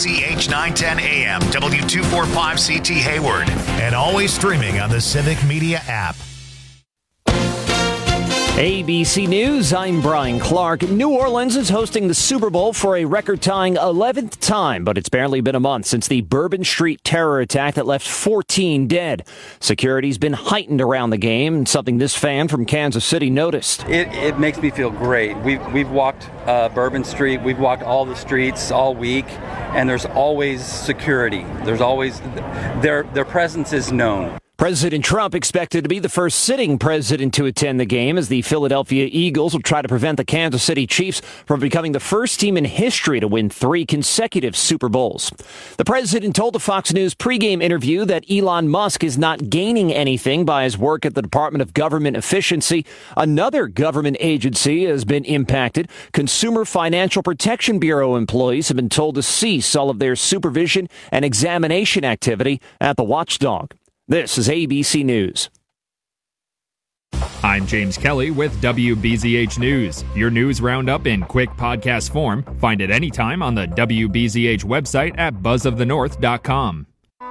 WBZH 910 AM, W245CT Hayward, and always streaming on the Civic Media app. ABC News, I'm Brian Clark. New Orleans is hosting the Super Bowl for a record-tying 11th time, but it's barely been a month since the Bourbon Street terror attack that left 14 dead. Security's been heightened around the game, something this fan from Kansas City noticed. It makes me feel great. We've walked Bourbon Street, we've walked all the streets all week, and there's always security. There's always, their presence is known. President Trump expected to be the first sitting president to attend the game as the Philadelphia Eagles will try to prevent the Kansas City Chiefs from becoming the first team in history to win 3 consecutive Super Bowls. The president told a Fox News pregame interview that Elon Musk is not gaining anything by his work at the Department of Government Efficiency. Another government agency has been impacted. Consumer Financial Protection Bureau employees have been told to cease all of their supervision and examination activity at the watchdog. This is ABC News. I'm James Kelly with WBZH News. Your news roundup in quick podcast form. Find it anytime on the WBZH website at buzzofthenorth.com.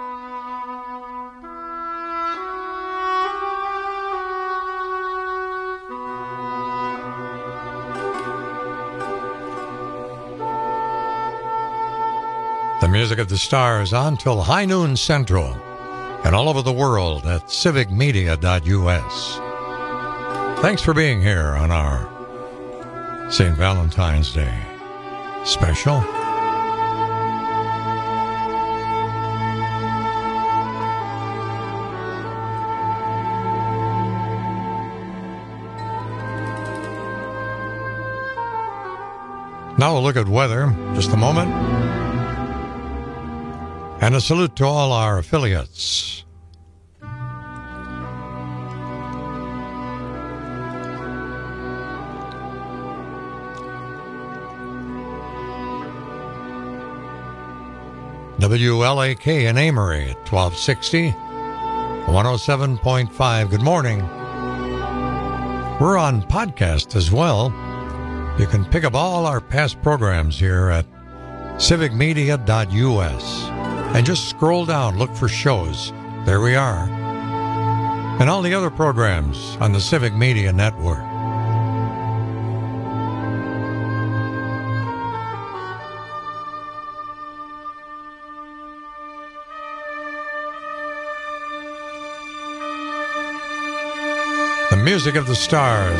The music of the stars on till high noon central. And all over the world at civicmedia.us. Thanks for being here on our St. Valentine's Day special. Now we'll look at weather. Just a moment. And a salute to all our affiliates. WLAK in Amory at 1260, 107.5. Good morning. We're on podcast as well. You can pick up all our past programs here at civicmedia.us. And just scroll down, look for shows. There we are. And all the other programs on the Civic Media Network. The music of the stars.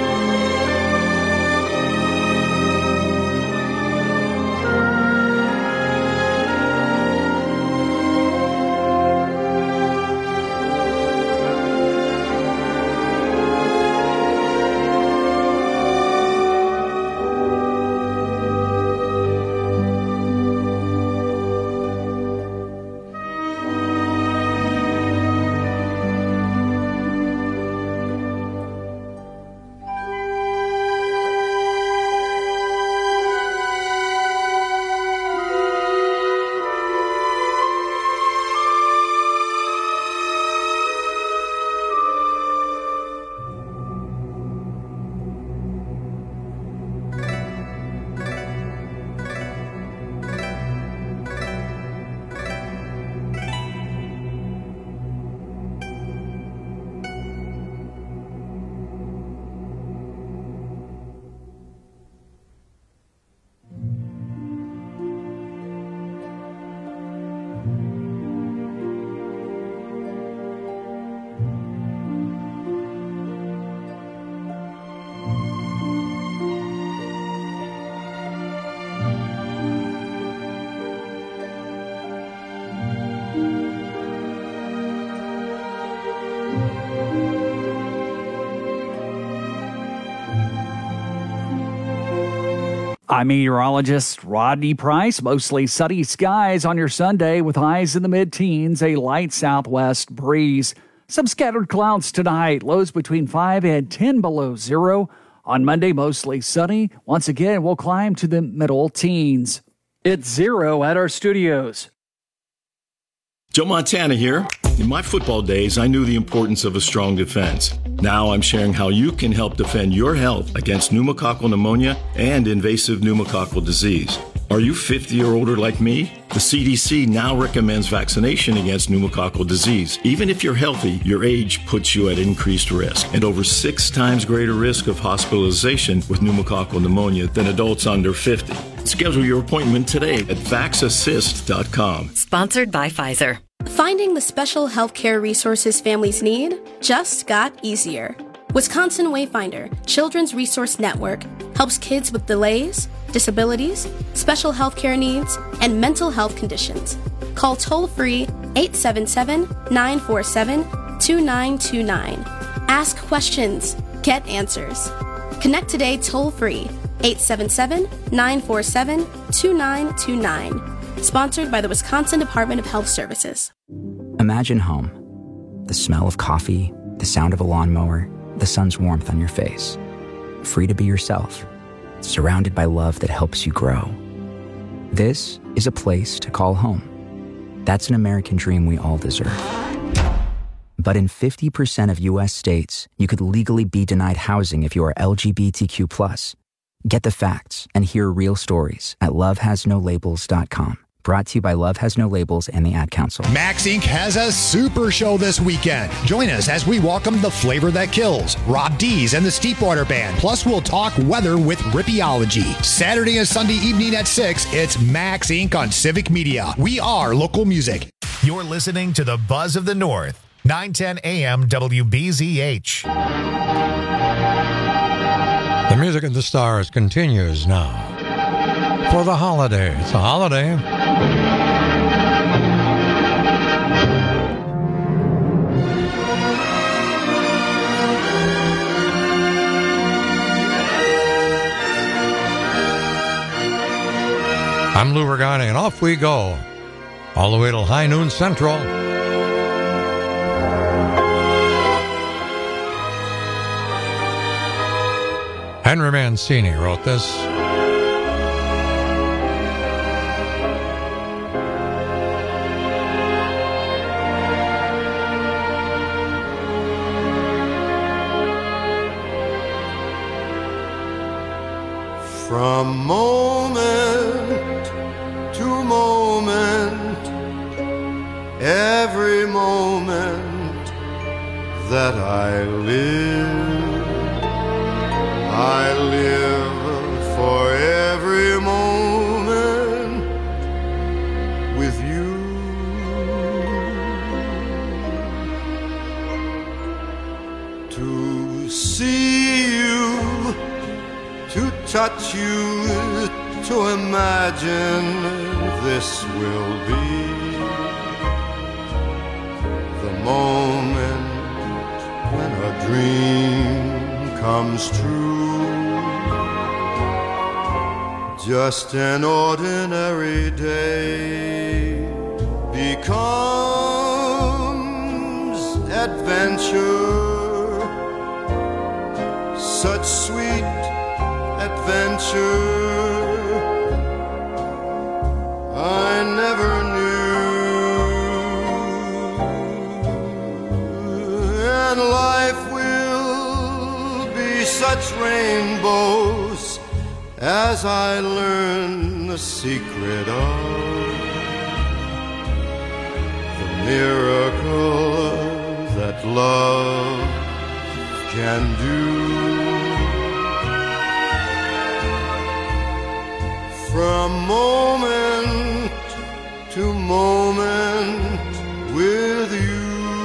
I'm meteorologist Rodney Price. Mostly sunny skies on your Sunday with highs in the mid-teens, a light southwest breeze. Some scattered clouds tonight, lows between 5 and 10 below zero. On Monday, mostly sunny. Once again, we'll climb to the middle teens. It's 0 at our studios. Joe Montana here. In my football days, I knew the importance of a strong defense. Now I'm sharing how you can help defend your health against pneumococcal pneumonia and invasive pneumococcal disease. Are you 50 or older like me? The CDC now recommends vaccination against pneumococcal disease. Even if you're healthy, your age puts you at increased risk and over 6 times greater risk of hospitalization with pneumococcal pneumonia than adults under 50. Schedule your appointment today at vaxassist.com. Sponsored by Pfizer. Finding the special healthcare resources families need just got easier. Wisconsin Wayfinder Children's Resource Network helps kids with delays, disabilities, special healthcare needs, and mental health conditions. Call toll-free 877-947-2929. Ask questions. Get answers. Connect today toll-free 877-947-2929. Sponsored by the Wisconsin Department of Health Services. Imagine home. The smell of coffee, the sound of a lawnmower, the sun's warmth on your face. Free to be yourself. Surrounded by love that helps you grow. This is a place to call home. That's an American dream we all deserve. But in 50% of U.S. states, you could legally be denied housing if you are LGBTQ+. Get the facts and hear real stories at lovehasnolabels.com. Brought to you by Love Has No Labels and the Ad Council. Max Inc. has a super show this weekend. Join us as we welcome the flavor that kills, Rob Dees and the Steepwater Band. Plus, we'll talk weather with Rippeology. Saturday and Sunday evening at 6, it's Max Inc. on Civic Media. We are local music. You're listening to the Buzz of the North, 910 AM WBZH. The Music of the Stars continues now. For the holiday. It's a holiday. I'm Lou Regani, and off we go. All the way till high noon central. Henry Mancini wrote this. From moment to moment, every moment that I live for every moment with you. To see you, to touch you, to imagine this will be the moment when a dream comes true. Just an ordinary day becomes adventure, such sweet adventure I never knew, and life will be such rainbows as I learn the secret of the miracle that love can do. From moment to moment with you.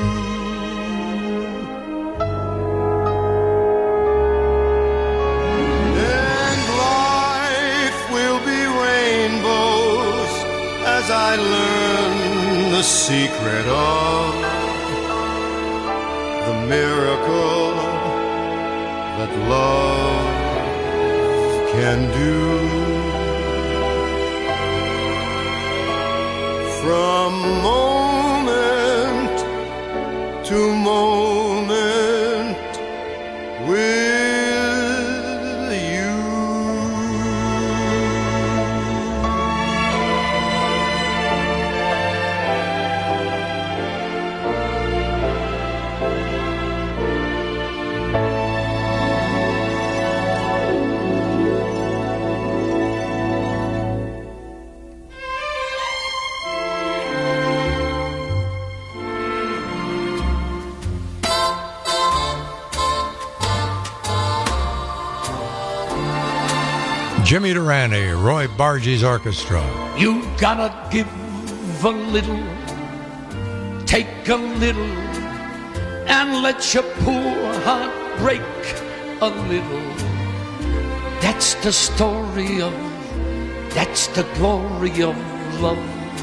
And life will be rainbows as I learn the secret of the miracle that love can do. From moment to moment with you. Jimmy Durante, Roy Bargie's orchestra. You gotta give a little, take a little, and let your poor heart break a little. That's the story of, that's the glory of love.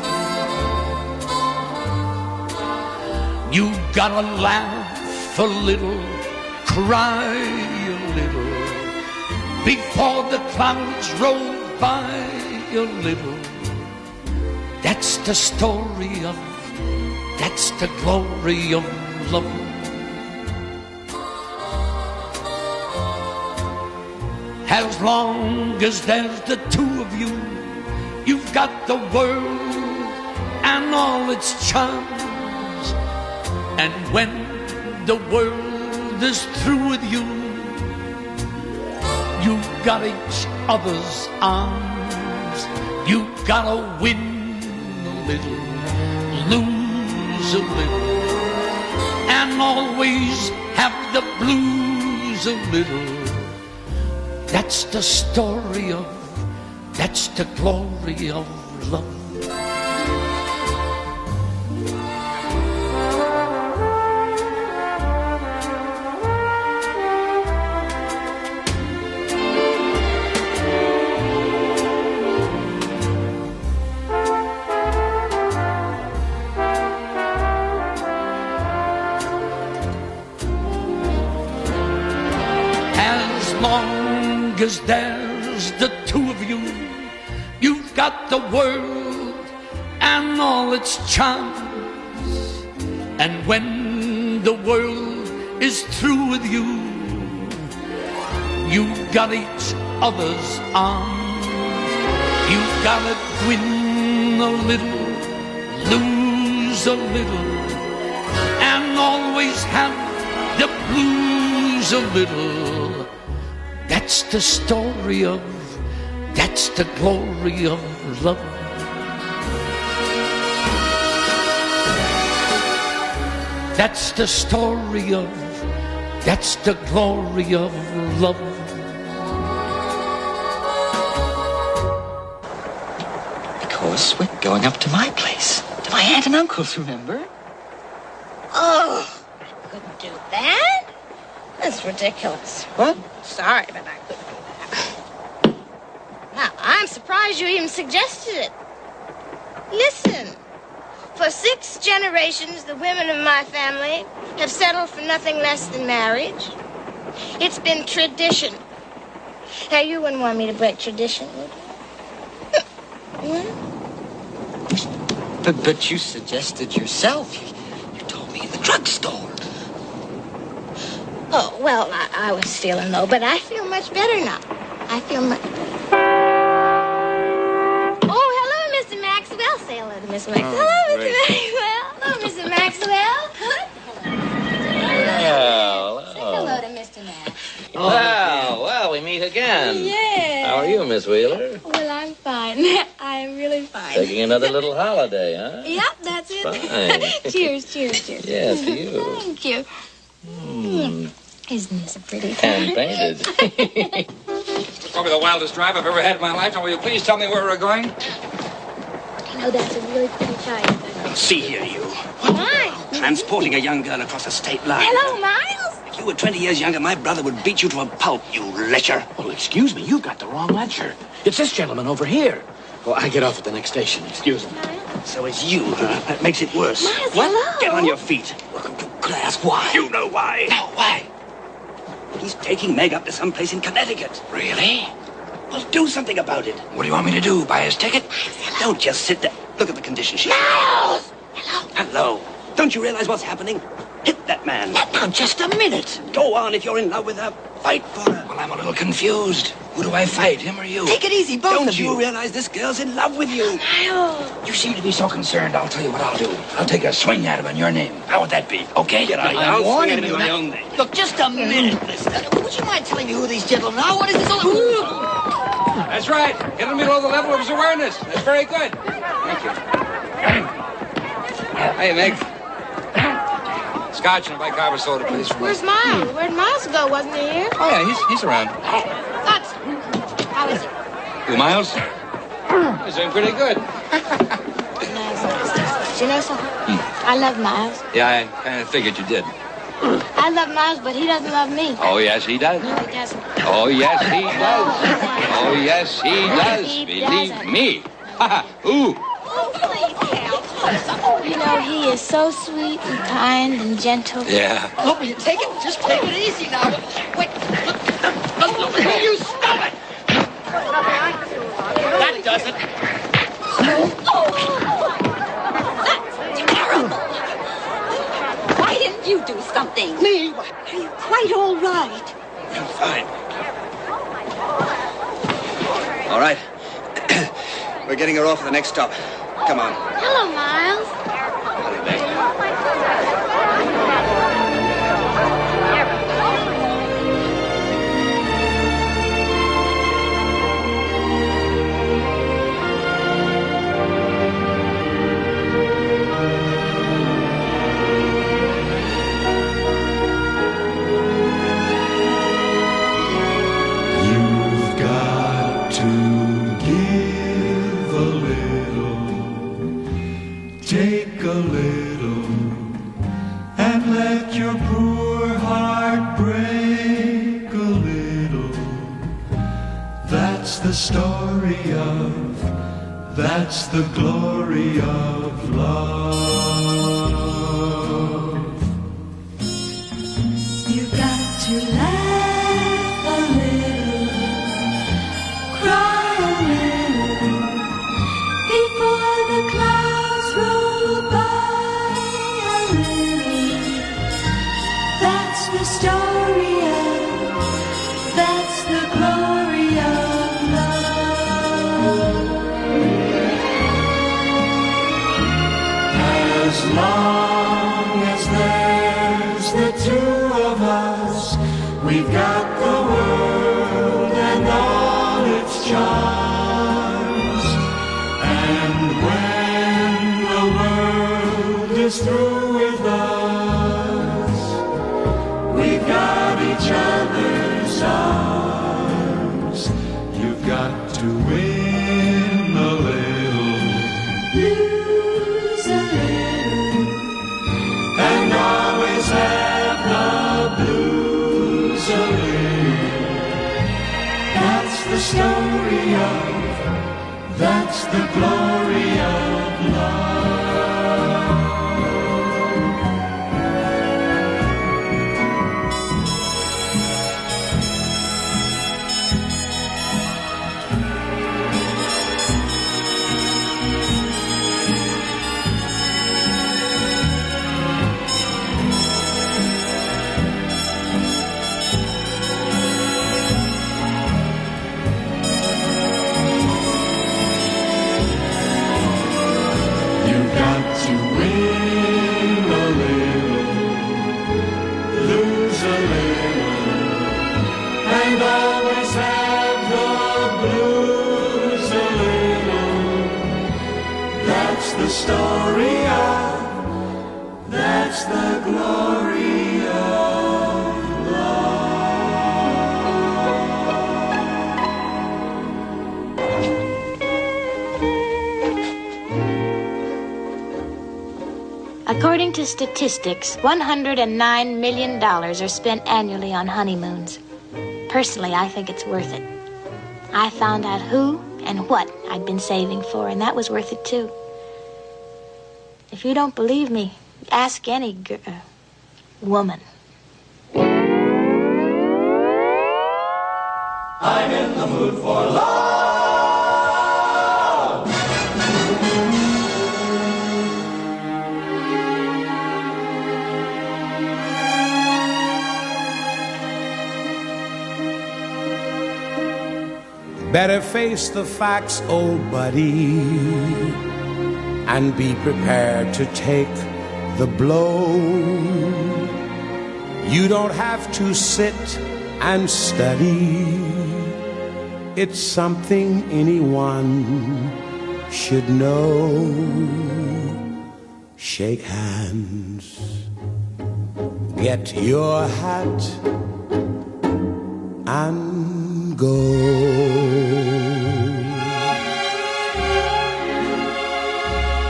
You gotta laugh a little, cry a little, before the clouds roll by a little. That's the story of, that's the glory of love. As long as there's the two of you, you've got the world and all its charms. And when the world is through with you, you've got each other's arms. You gotta win a little, lose a little, and always have the blues a little. That's the story of, that's the glory of love. As there's the two of you, you've got the world and all its charms. And when the world is through with you, you've got each other's arms. You've gotta win a little, lose a little, and always have the blues a little. That's the story of, that's the glory of love. That's the story of, that's the glory of love. Because we're going up to my place, to my aunt and uncle's, remember? Oh, I couldn't do that. That's ridiculous. What? Sorry, but I couldn't do that. Now, I'm surprised you even suggested it. Listen, for 6 generations, the women of my family have settled for nothing less than marriage. It's been tradition. Now, you wouldn't want me to break tradition, would you? But you suggested yourself. You told me in the drugstore. Oh, well, I was feeling low, but I feel much better now. I feel much better. Oh, hello, Mr. Maxwell. Say hello to Miss Maxwell. Hello, Mr. Maxwell. Hello, Mr. Maxwell. Well, Say hello to Mr. Max. Well, we meet again. Yeah. How are you, Miss Wheeler? Well, I'm fine. I'm really fine. Taking another little holiday, huh? Yep, that's it. Fine. Cheers, cheers, cheers. Yes, to you. Thank you. Isn't this a pretty Hand painted. Probably the wildest drive I've ever had in my life. Now, will you please tell me where we're going? You know, that's a really pretty child. See here, you. Why? Transporting a young girl across a state line. Hello, Miles. If you were 20 years younger, my brother would beat you to a pulp, you lecher. Well, excuse me, you've got the wrong lecture. It's this gentleman over here. Well, I get off at the next station. Excuse me. So it's you, huh? That makes it worse. Miles, what? hello. Get on your feet. Could I ask why? You know why. No, why? He's taking Meg up to some place in Connecticut. Really? Well, do something about it. What do you want me to do? Buy his ticket? Don't just sit there. Look at the condition she's in. Miles! Hello. Don't you realize what's happening? Hit that man. Now, just a minute. Go on if you're in love with her. Fight for her. Well, I'm a little confused. Who do I fight, him or you? Take it easy, both of you. Don't you realize this girl's in love with you? Miles! You seem to be so concerned. I'll tell you what I'll do. I'll take a swing at him in your name. How would that be? Okay? Get out of here. I'm warning swing at him you. in my own name. Look, just a minute, mister. Would you mind telling me who these gentlemen are? What is this all about? That's right. Get him below the level of his awareness. That's very good. Thank you. Hey, Meg. Scotch and a bicarb soda, please. Where's Miles? Where'd Miles go? Wasn't he here? Oh, yeah, he's around. Scotch. How is he? Who, Miles? He's doing pretty good. You know something? I love Miles. Yeah, I kind of figured you did. I love Miles, but he doesn't love me. Oh, yes, he does. No, he doesn't. Oh, yes, he does. Oh, yes, he does. He Believe doesn't. me. Ooh. You know, he is so sweet and kind and gentle. Yeah. Oh, will you take it? Just take it easy now. Wait. Will you stop it? That does it. That's terrible. Why didn't you do something? Me? Are you quite all right? I'm fine. All right. We're getting her off at the next stop. Come on. Hello, Miles. You've got to give a little, take a little, and let your poor heart break a little. That's the story of, that's the glory of love. You've got to laugh a little, cry a little, before the clouds roll by a little. That's the story of, that's the glory of love. As long as there's the two of us, we've got the world and all its charms. And when the world is through with us, we've got each other's arms. You've got to win a little, Lose a little, and always have the blues a little. That's the story of, that's the glory of love. You've got to win a little, lose a little, and always have the blues a little. That's the story of, that's the glory of love. According to statistics, $109 million are spent annually on honeymoons. Personally, I think it's worth it. I found out who and what I'd been saving for, and that was worth it too. If you don't believe me, ask any woman. I'm in the mood for love. Better face the facts, old buddy, and be prepared to take the blow. You don't have to sit and study. It's something anyone should know. Shake hands, get your hat, and go.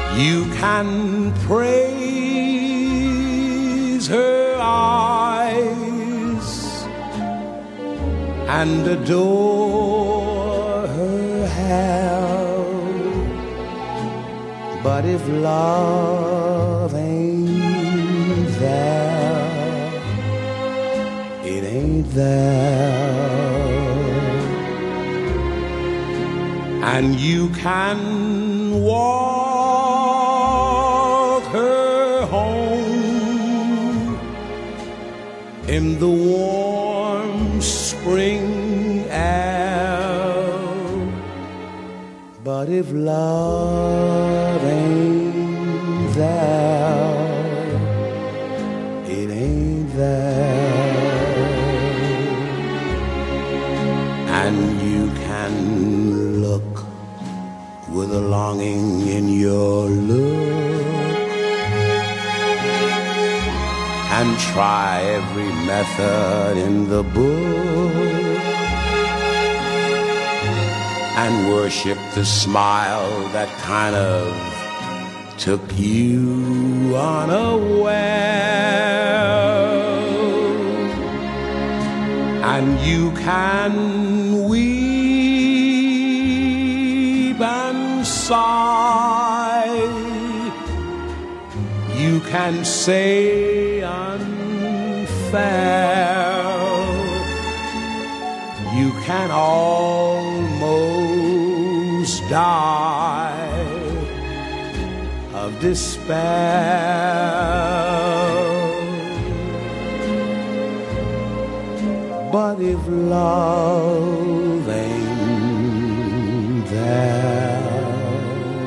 You can praise her eyes and adore her hair, but if love ain't there, it ain't there. And you can walk her home in the warm spring air, but if love ain't there, it ain't there. And you can look with a longing in your look and try every method in the book and worship the smile that kind of took you unaware. And you can weep and sigh, you can say unfair, you can almost die of despair. But if love ain't there,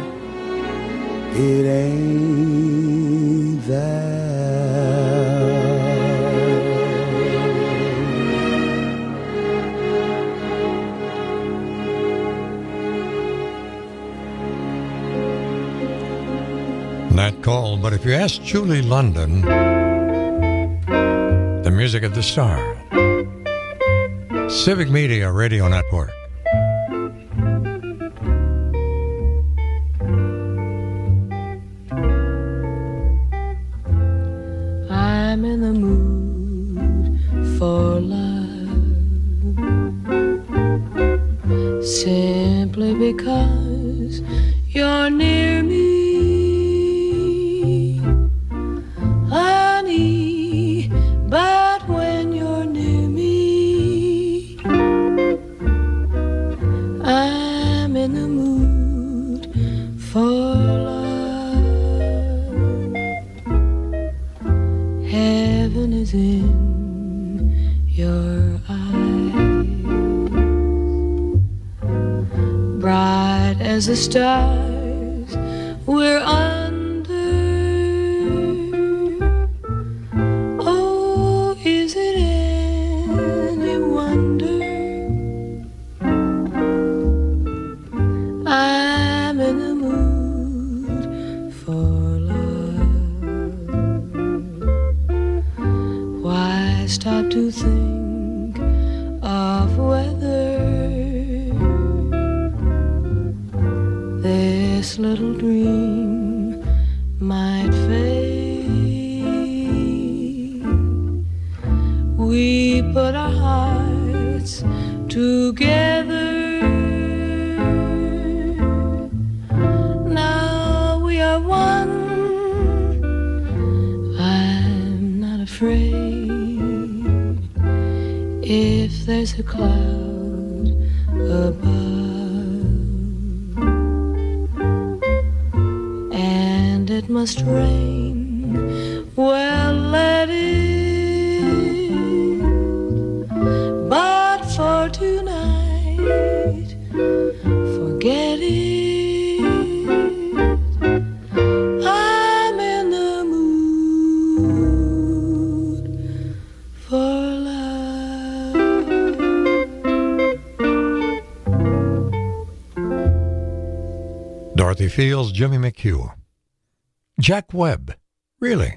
it ain't there. Nat Cole, but if you ask Julie London, the music of the star. Civic Media Radio Network. I'm in the mood for love, simply because you're near me, honey. But when you're near me, I'm in the mood for love. Heaven is in your eyes, bright as the stars we're under. Oh, is it any wonder I'm in the mood for love? Why stop to think of whether this little dream might fade? We put our hearts together. Now we are one. I'm not afraid if there's a cloud above, and it must rain. Well, let it. But for tonight, forget it. I'm in the mood for love. Dorothy Fields, Jimmy McHugh. Jack Webb. Really?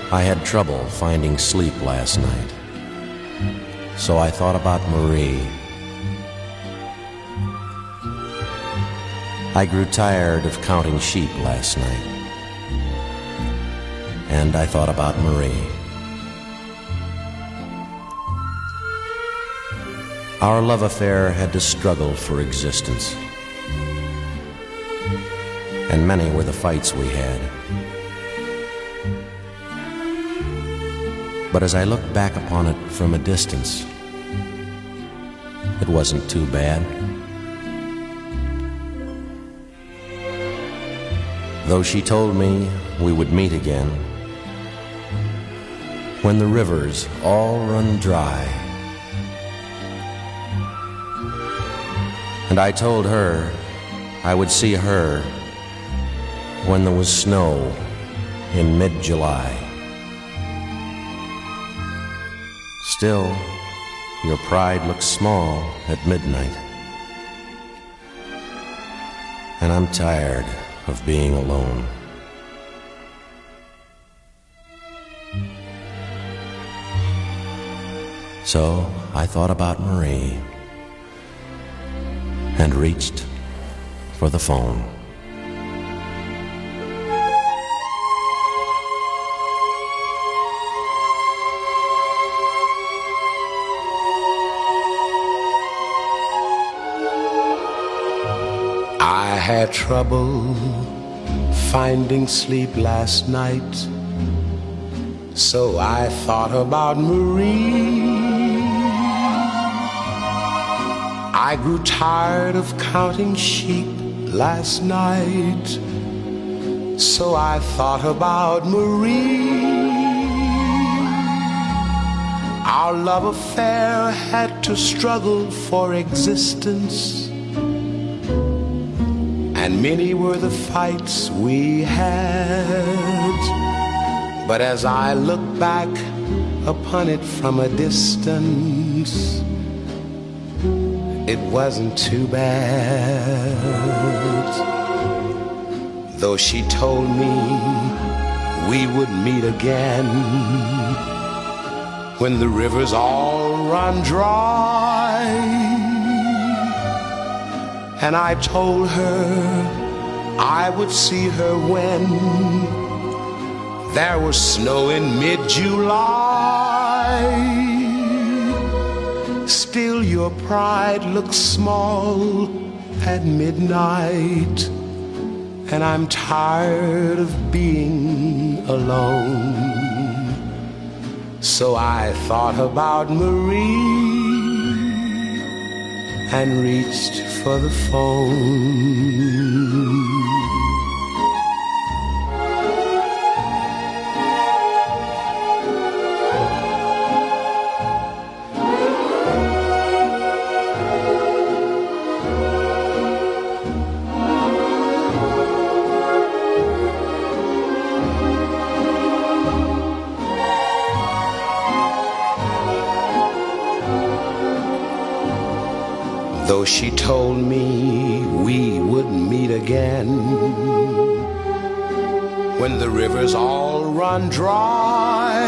I had trouble finding sleep last night, so I thought about Marie. I grew tired of counting sheep last night, and I thought about Marie. Our love affair had to struggle for existence, and many were the fights we had. But as I look back upon it from a distance, it wasn't too bad. Though she told me we would meet again when the rivers all run dry. And I told her I would see her when there was snow in mid-July. Still, your pride looks small at midnight, and I'm tired of being alone. So I thought about Marie and reached for the phone. I had trouble finding sleep last night, so I thought about Marie. I grew tired of counting sheep last night, so I thought about Marie. Our love affair had to struggle for existence, and many were the fights we had. But as I look back upon it from a distance, it wasn't too bad. Though she told me we would meet again when the rivers all run dry. And I told her I would see her when there was snow in mid-July. Still your pride looks small at midnight, and I'm tired of being alone. So I thought about Marie and reached for the phone. Though she told me we would meet again when the rivers all run dry.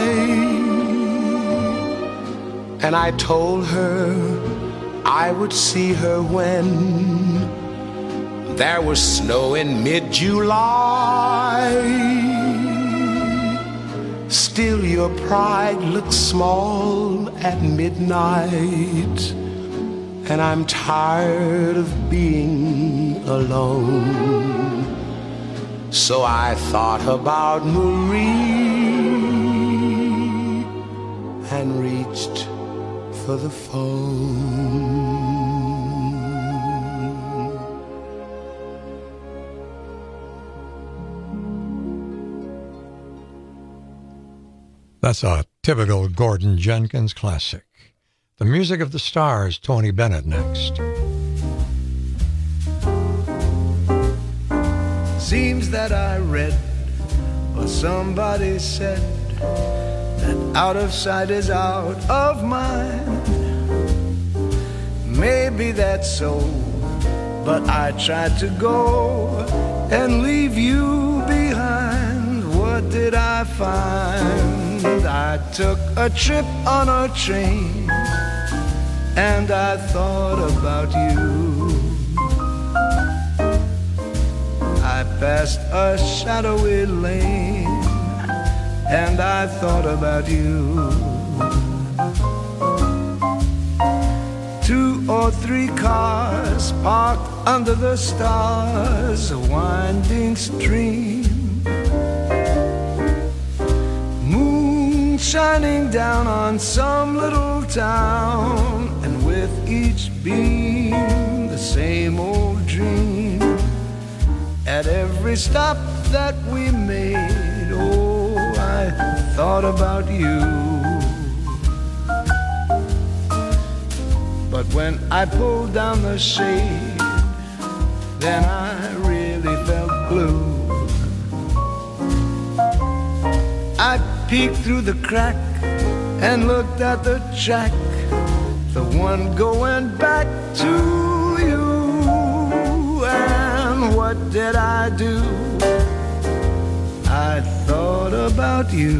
And I told her I would see her when there was snow in mid-July. Still your pride looks small at midnight, and I'm tired of being alone. So I thought about Marie and reached for the phone. That's a typical Gordon Jenkins classic. The Music of the Stars, Tony Bennett next. Seems that I read or somebody said that out of sight is out of mind. Maybe that's so, but I tried to go and leave you behind. What did I find? I took a trip on a train, and I thought about you. I passed a shadowy lane, and I thought about you. 2 or 3 cars parked under the stars, a winding stream, moon shining down on some little town, and with each beam the same old dream. At every stop that we made, oh, I thought about you. But when I pulled down the shade, then I really felt blue. I peeked through the crack and looked at the track, the one going back to you. And what did I do? I thought about you.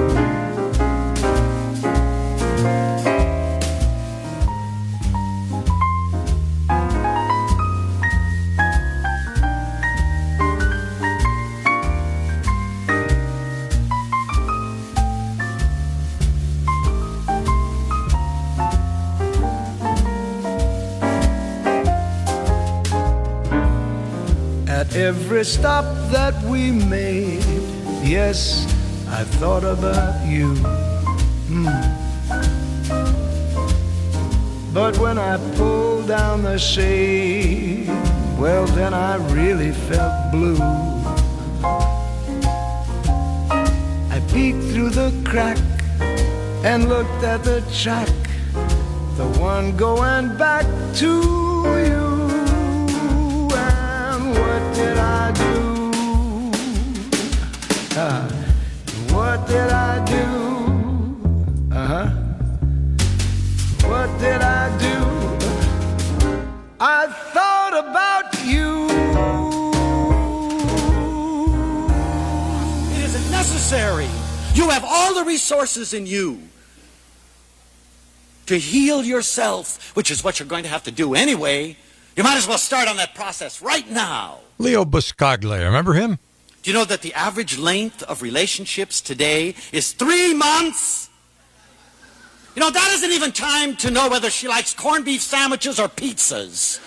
Every stop that we made, yes, I thought about you. But when I pulled down the shade, well, then I really felt blue. I peeked through the crack and looked at the track, the one going back to you. What did I do? What did I do? What did I do? I thought about you. It isn't necessary. You have all the resources in you to heal yourself, which is what you're going to have to do anyway. You might as well start on that process right now. Leo Buscaglia, remember him? Do you know that the average length of relationships today is 3 months? You know, that isn't even time to know whether she likes corned beef sandwiches or pizzas.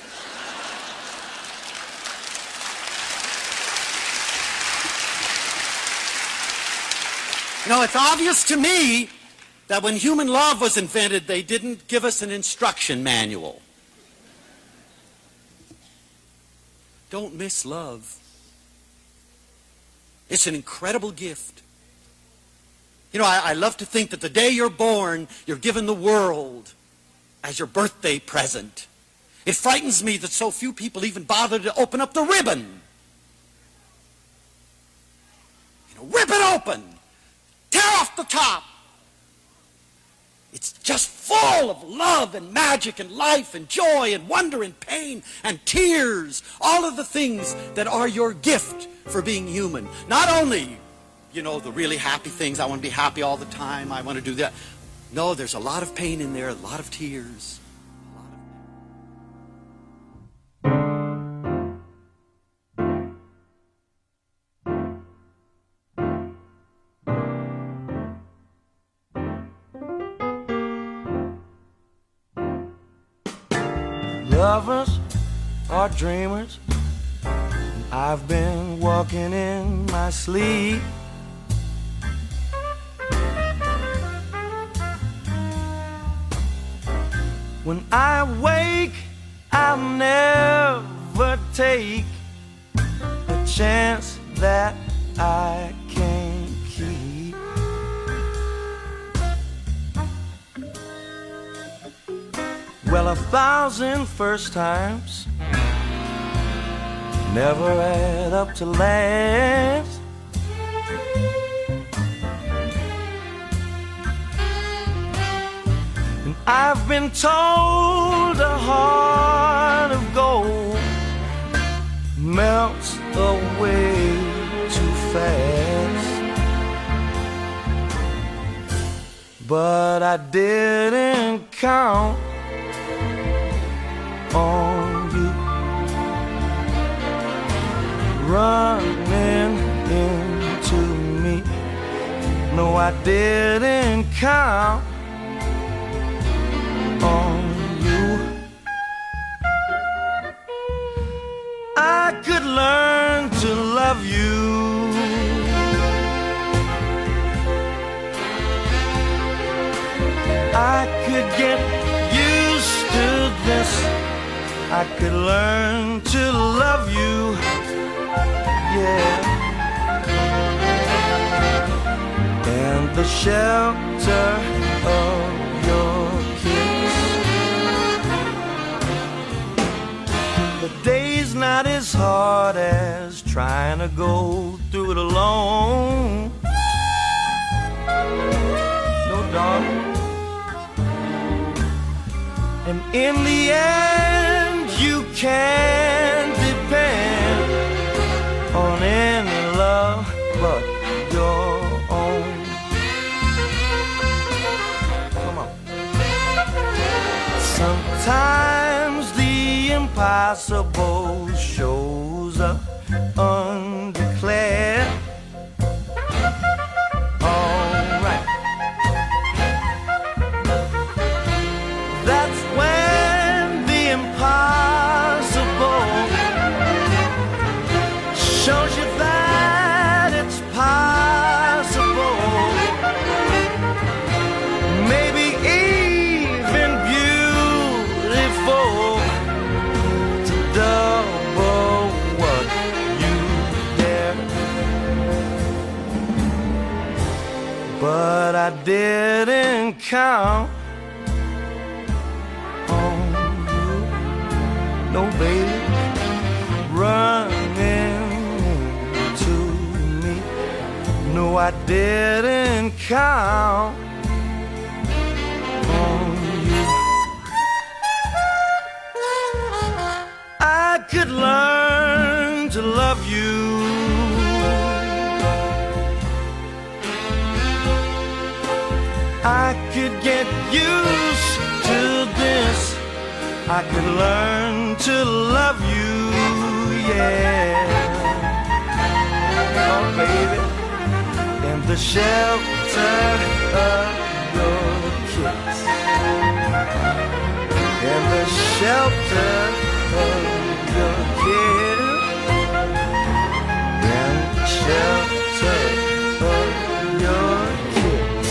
You know, it's obvious to me that when human love was invented, they didn't give us an instruction manual. Don't miss love. It's an incredible gift. You know, I love to think that the day you're born, you're given the world as your birthday present. It frightens me that so few people even bother to open up the ribbon. You know, rip it open. Tear off the top. It's just full of love and magic and life and joy and wonder and pain and tears. All of the things that are your gift for being human. Not only, you know, the really happy things. I want to be happy all the time. I want to do that. No, there's a lot of pain in there, a lot of tears. Lovers are dreamers. I've been walking in my sleep. When I wake, I'll never take a chance that I can't keep. Well, 1,000 first times never add up to last. And I've been told a heart of gold melts away too fast. but I didn't count on you running into me. No, I didn't count on you. I could learn to love you. I could get used to this. I could learn to love you. Yeah. And the shelter of your kiss. The day's not as hard as trying to go through it alone. No, darling. And in the end, you can depend on any love but your own. Come on. Sometimes the impossible shows up undeclared. All right. That's when the impossible shows you that it's possible. Maybe even beautiful to double what you dare. But I didn't count. No, baby, running to me. No, I didn't count on you. I could learn to love you. I could get used to this. I could learn to love you, yeah. Oh, baby, in the shelter of your kiss. In the shelter of your kiss. In the shelter of your kiss.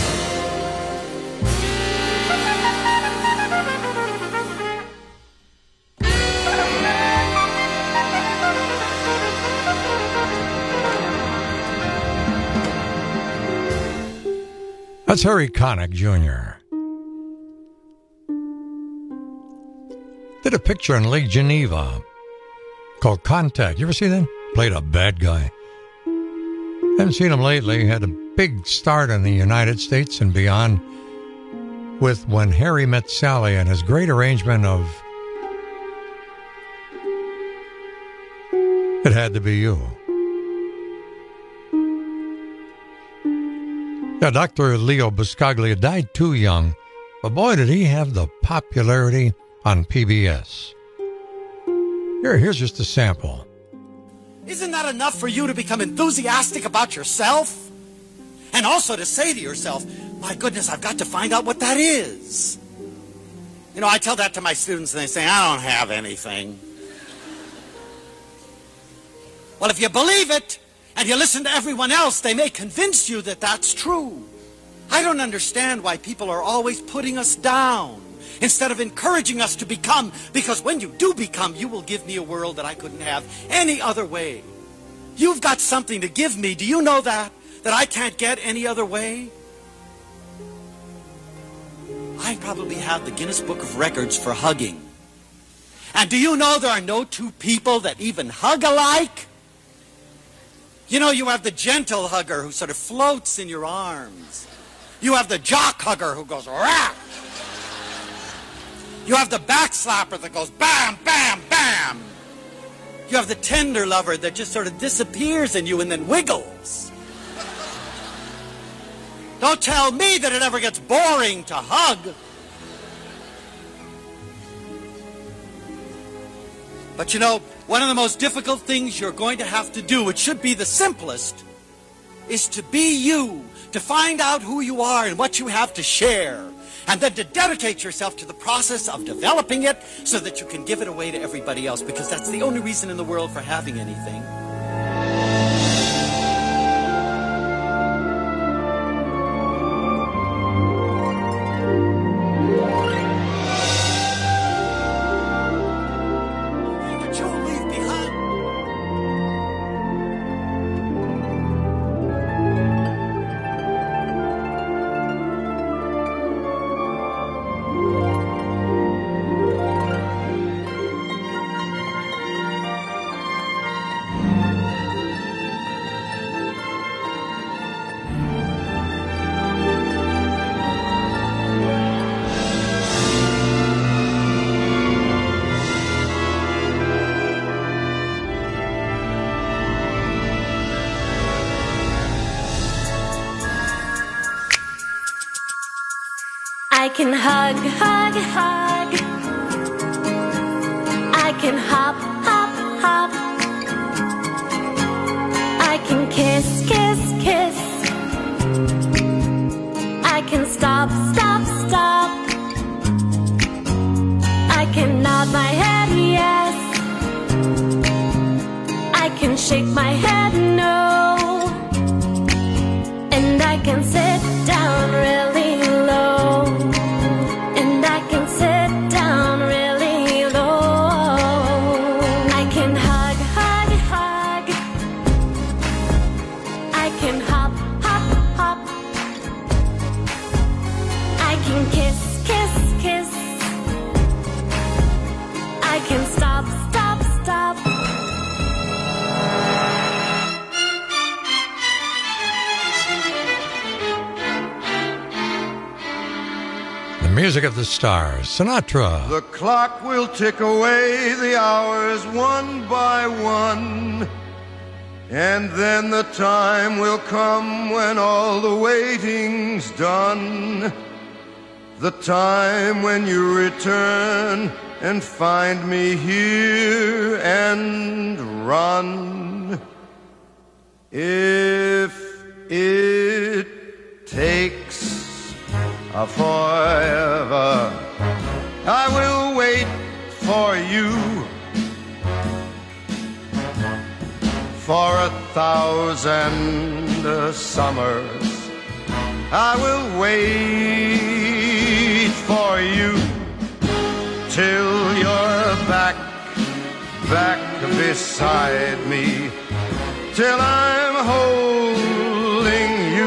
That's Harry Connick Jr. Did a picture in Lake Geneva called Contact. You ever see that? Played a bad guy. Haven't seen him lately. Had a big start in the United States and beyond with When Harry Met Sally and his great arrangement of It Had to Be You. Yeah, Dr. Leo Buscaglia died too young, but boy, did he have the popularity on PBS. Here's just a sample. Isn't that enough for you to become enthusiastic about yourself? And also to say to yourself, my goodness, I've got to find out what that is. You know, I tell that to my students and they say, I don't have anything. Well, if you believe it, and you listen to everyone else, they may convince you that that's true. I don't understand why people are always putting us down instead of encouraging us to become, because when you do become, you will give me a world that I couldn't have any other way. You've got something to give me. Do you know that? That I can't get any other way? I probably have the Guinness Book of Records for hugging. And do you know there are no two people that even hug alike? You know, you have the gentle hugger who sort of floats in your arms. You have the jock hugger who goes, rah! You have the back slapper that goes, bam, bam, bam! You have the tender lover that just sort of disappears in you and then wiggles. Don't tell me that it ever gets boring to hug. But you know, one of the most difficult things you're going to have to do, it should be the simplest, is to be you, to find out who you are and what you have to share, and then to dedicate yourself to the process of developing it so that you can give it away to everybody else, because that's the only reason in the world for having anything. I can hug, hug, hug. I can hop, hop, hop. I can kiss, kiss, kiss. I can stop, stop, stop. I can nod my head, yes. I can shake my head, no. And I can sit down really low. And I can sit down really low. I can hug, hug, hug. I can hop, hop, hop. I can kiss, kiss, kiss. I can stop, stop, stop. Music of the Stars, Sinatra. The clock will tick away the hours one by one, and then the time will come when all the waiting's done. The time when you return and find me here and run. If it takes forever, I will wait for you. For 1,000 summers, I will wait for you. Till you're back beside me. Till I'm holding you.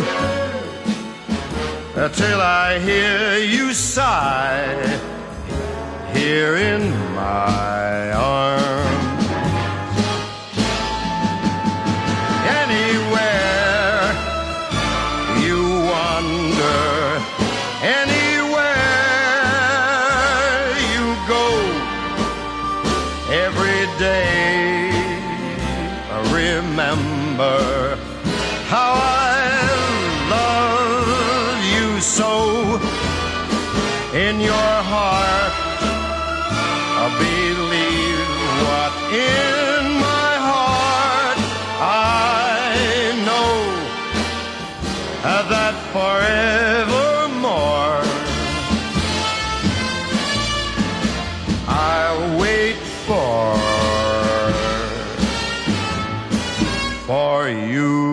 Till I hear you sigh here in my arms. Anywhere you wander, anywhere you go, every day remember how I love you so. In your heart, believe what in my heart I know, that forevermore I'll wait for you.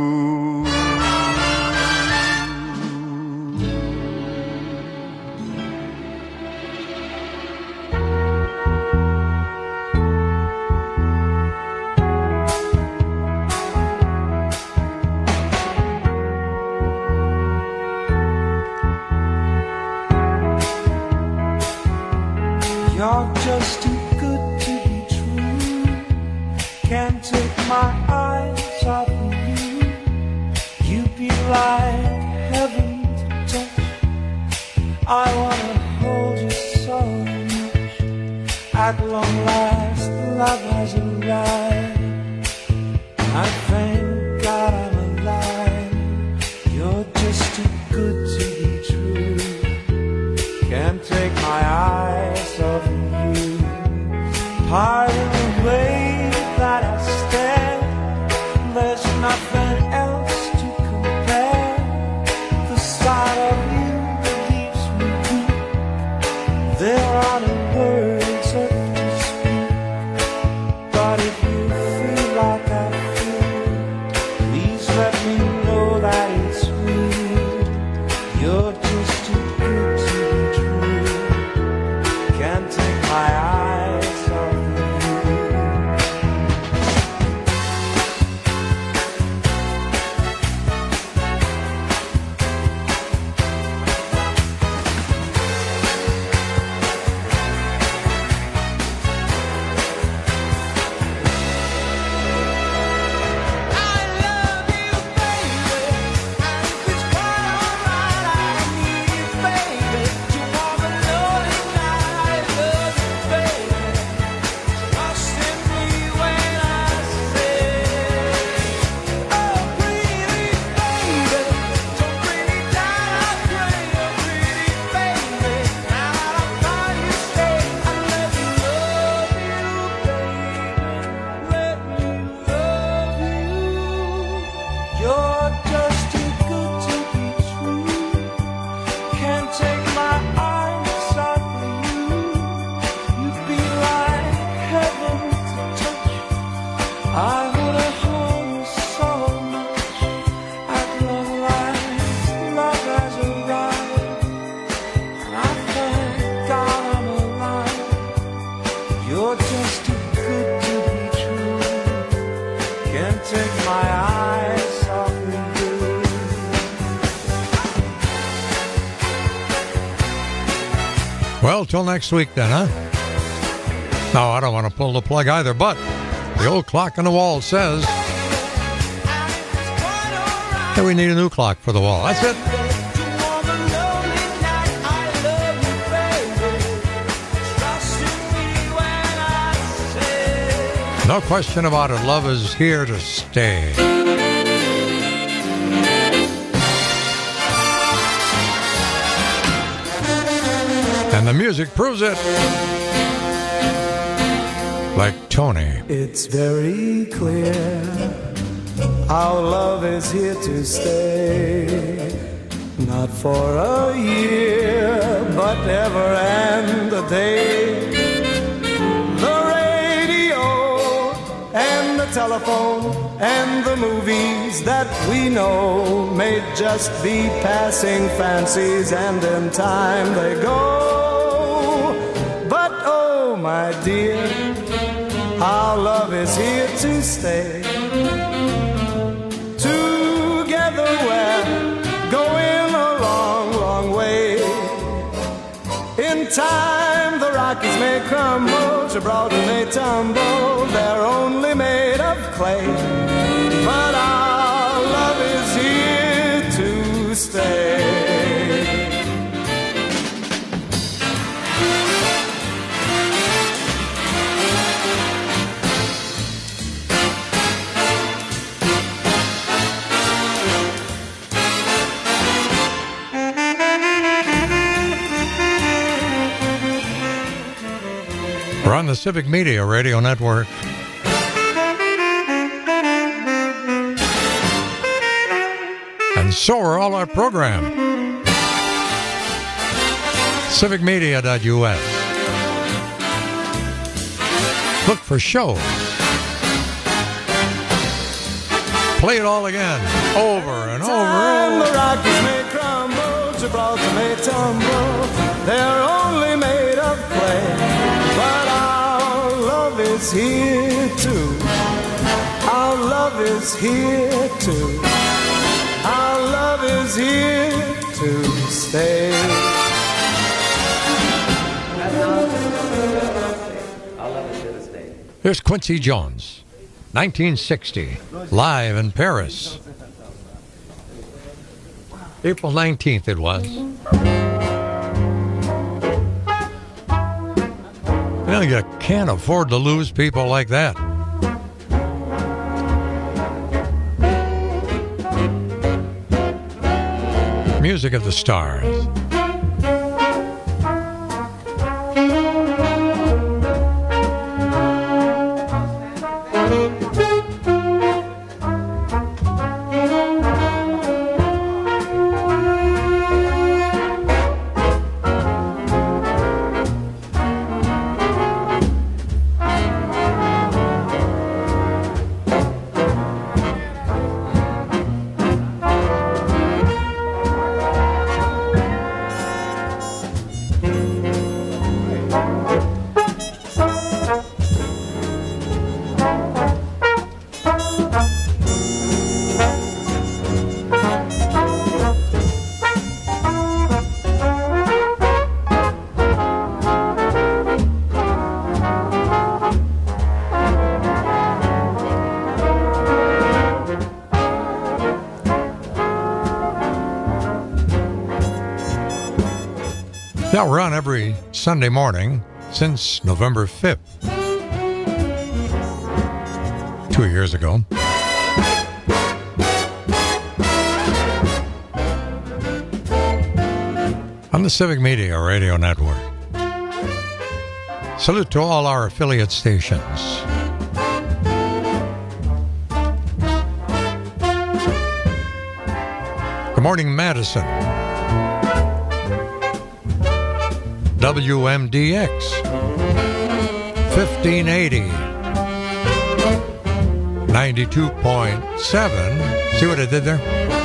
You're just too good to be true. Can't take my eyes off of you. You'd be like heaven to touch. I wanna hold you so much. At long last, love has arrived. I thank God I'm alive. You're just too good to be true. Can't take my eyes off you. Pardon the way that I stare. There's nothing else to compare. The sight of you leaves me weak. There are no words left to speak. But if you feel like I feel, please let me know that it's real. You're just too good to be true. Can't take my eyes off you. You're just too good to be true. Can't take my eyes off of you. You'd be like heaven to touch. I would have hung so much. At long last, love has arrived, and I thank God I'm alive. You're just too good to be true. Can't take my eyes off of you. Well, till next week then, huh? No, I don't want to pull the plug either, but the old clock on the wall says that we need a new clock for the wall. That's it. No question about it. Love is here to stay. And the music proves it. Like Tony. It's very clear our love is here to stay. Not for a year, but ever and a day. The radio and the telephone and the movies that we know may just be passing fancies, and in time they go. But oh my dear, our love is here to stay. Together we're going a long, long way. In time the Rockies may crumble, Gibraltar may tumble, they're only made of clay. But our love is here to stay. We're on the Civic Media Radio Network. And so are all our programs. Civicmedia.us. Look for shows. Play it all again, over and over and over. The Rockies may crumble, Gibraltar may tumble, they're only made of clay. But our love is here too. Our love is here too. Our love is here to stay. Here's Quincy Jones, 1960, live in Paris. April 19th it was. You know, you can't afford to lose people like that. music of the stars. Now we're on every Sunday morning since November 5th, 2 years ago. On the Civic Media Radio Network. Salute to all our affiliate stations. Good morning, Madison. WMDX 1580 92.7. See what I did there?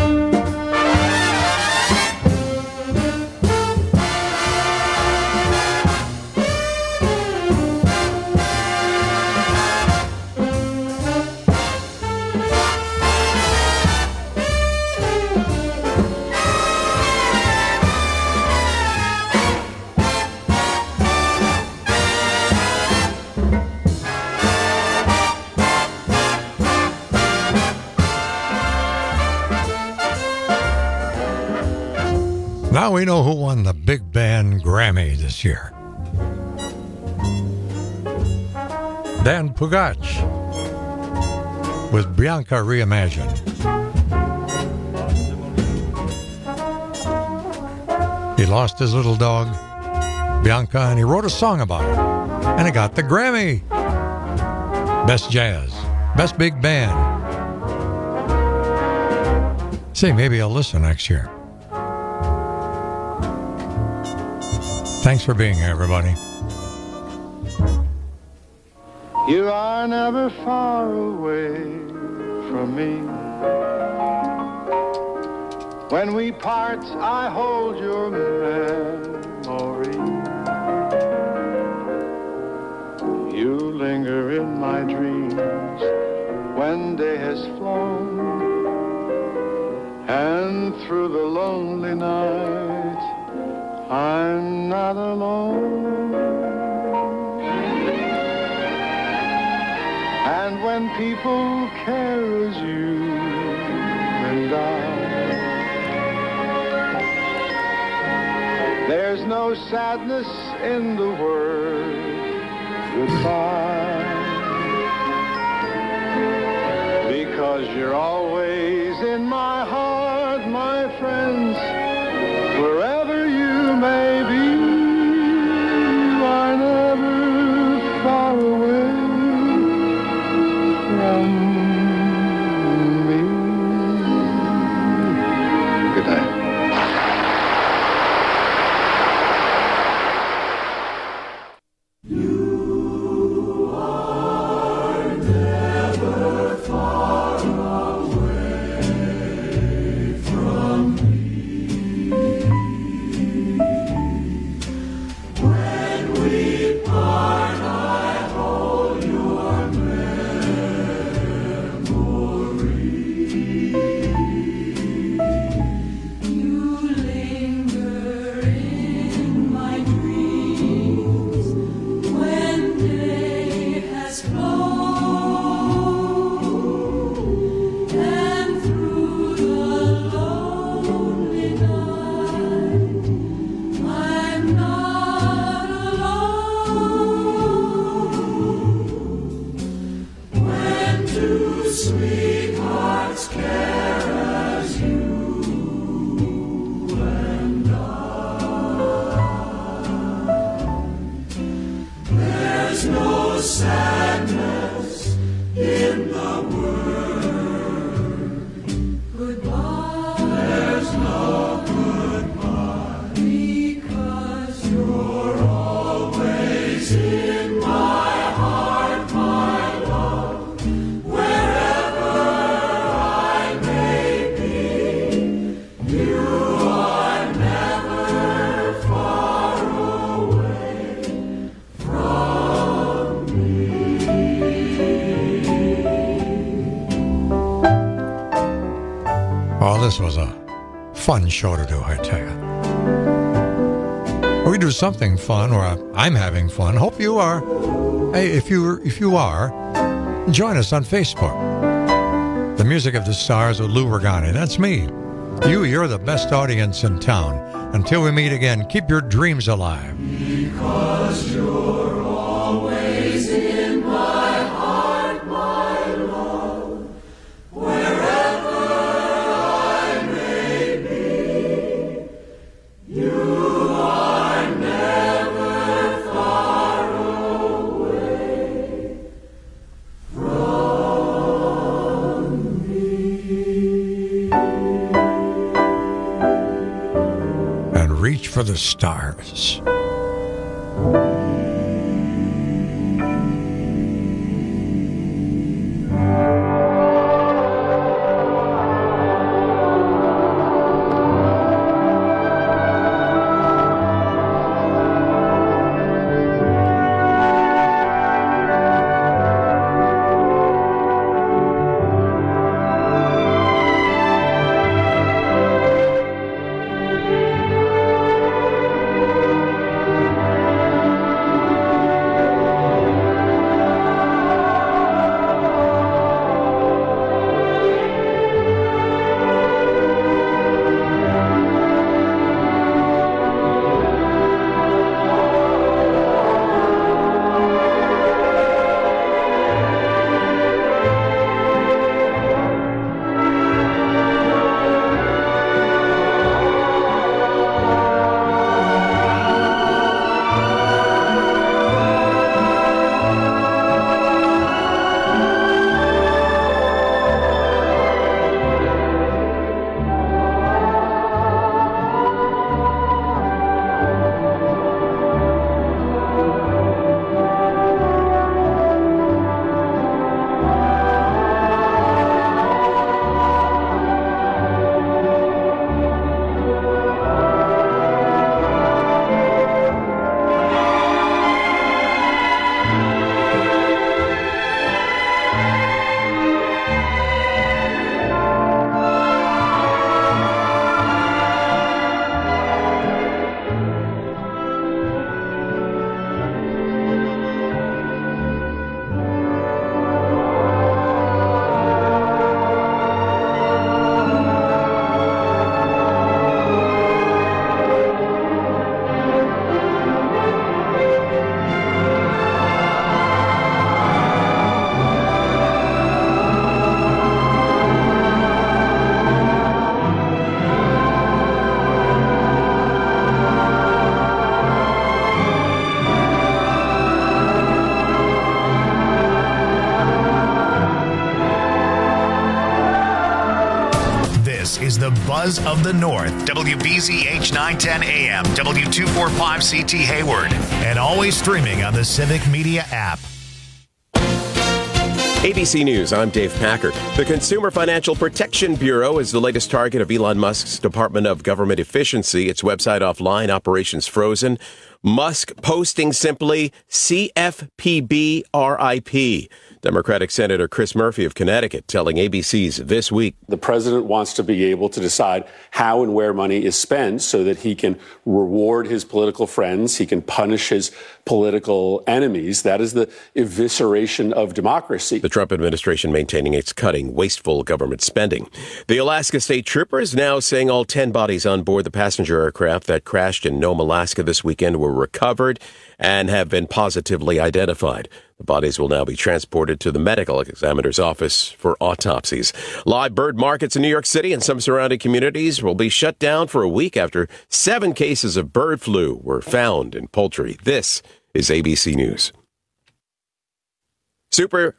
Now we know who won the Big Band Grammy this year. Dan Pugach with Bianca Reimagined. He lost his little dog, Bianca, and he wrote a song about it. And he got the Grammy. Best Jazz, Best Big Band. See, maybe I'll listen next year. Thanks for being here, everybody. You are never far away from me. When we part, I hold your memory. You linger in my dreams when day has flown, and through the lonely night I'm not alone. And when people care as you and I, there's no sadness in the word goodbye, because you're always in my heart, my friends, wherever you may be. You are never far away from me. Good night. Never far away. Well, this was a fun show to do, I tell you. We do something fun, or I'm having fun. Hope you are. Hey, if you are, join us on Facebook. The Music of the Stars with Lou Regani. That's me. You're the best audience in town. Until we meet again, keep your dreams alive. Because you're always in my heart, my love, wherever I may be, you are never far away from me. And reach for the stars. Is the buzz of the North. WBZH 910 AM, W245CT Hayward, and always streaming on the Civic Media app. ABC News, I'm Dave Packard. The Consumer Financial Protection Bureau is the latest target of Elon Musk's Department of Government Efficiency. Its website offline, operations frozen. Musk posting simply CFPB RIP. Democratic Senator Chris Murphy of Connecticut telling ABC's This Week. The president wants to be able to decide how and where money is spent so that he can reward his political friends, he can punish his political enemies. That is the evisceration of democracy. The Trump administration maintaining it's cutting wasteful government spending. The Alaska State Trooper is now saying all 10 bodies on board the passenger aircraft that crashed in Nome, Alaska this weekend were recovered and have been positively identified. The bodies will now be transported to the medical examiner's office for autopsies. Live bird markets in New York City and some surrounding communities will be shut down for a week after 7 cases of bird flu were found in poultry. This is ABC News. Super